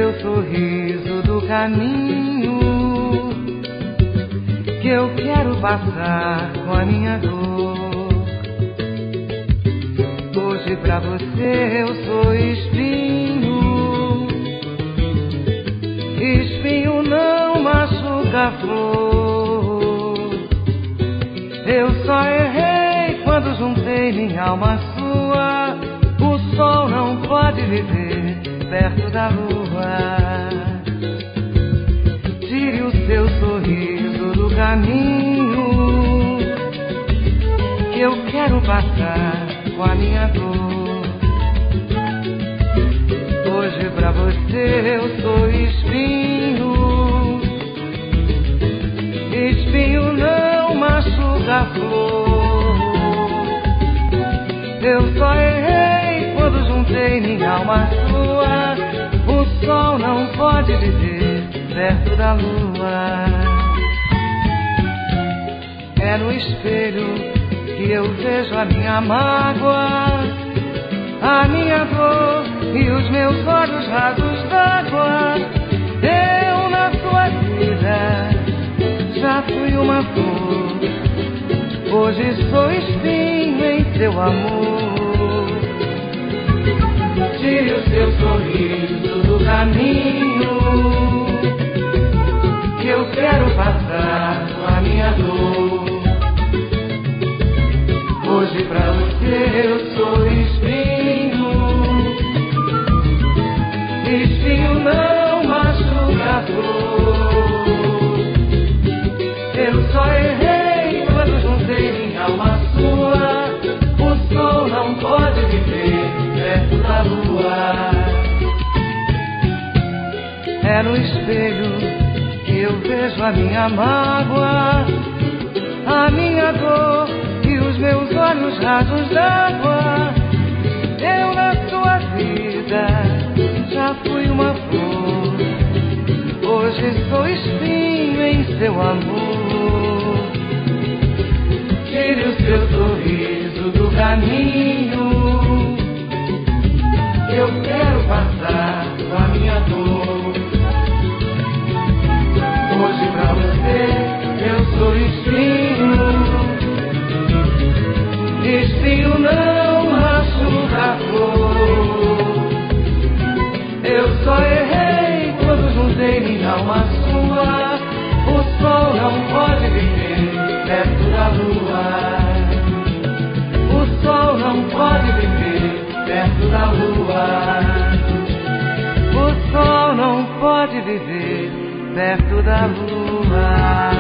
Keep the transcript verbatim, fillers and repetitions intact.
seu sorriso do caminho que eu quero passar com a minha dor. Hoje pra você eu sou espinho. Espinho não machuca a flor. Eu só errei quando juntei minha alma à sua. O sol não pode viver perto da lua. Tire o seu sorriso do caminho que eu quero passar com a minha dor. Hoje pra você eu sou espinho. Espinho não machuca a flor. Eu só errei quando juntei minha alma à sua. O sol não pode viver perto da lua. É no espelho que eu vejo a minha mágoa, a minha dor e os meus olhos rasos d'água. Eu na sua vida já fui uma flor. Hoje sou espinho em seu amor. Tire o seu sorriso do caminho que eu quero passar com a minha dor. Hoje pra você eu sou espinho. Espinho não machuca a flor. Eu só errei quando juntei minha alma à sua. O sol não pode viver perto da lua. É no espelho que eu vejo a minha mágoa, a minha dor e os meus olhos rasos d'água. Eu na sua vida já fui uma flor. Hoje sou espinho em seu amor. Tire o seu sorriso do caminho que eu quero passar com a minha dor. Hoje pra você eu sou espinho. Espinho não machuca a flor. Eu só errei quando juntei minha alma à sua. O sol não pode viver perto da lua. O sol não pode viver perto da lua. O sol não pode viver perto da lua.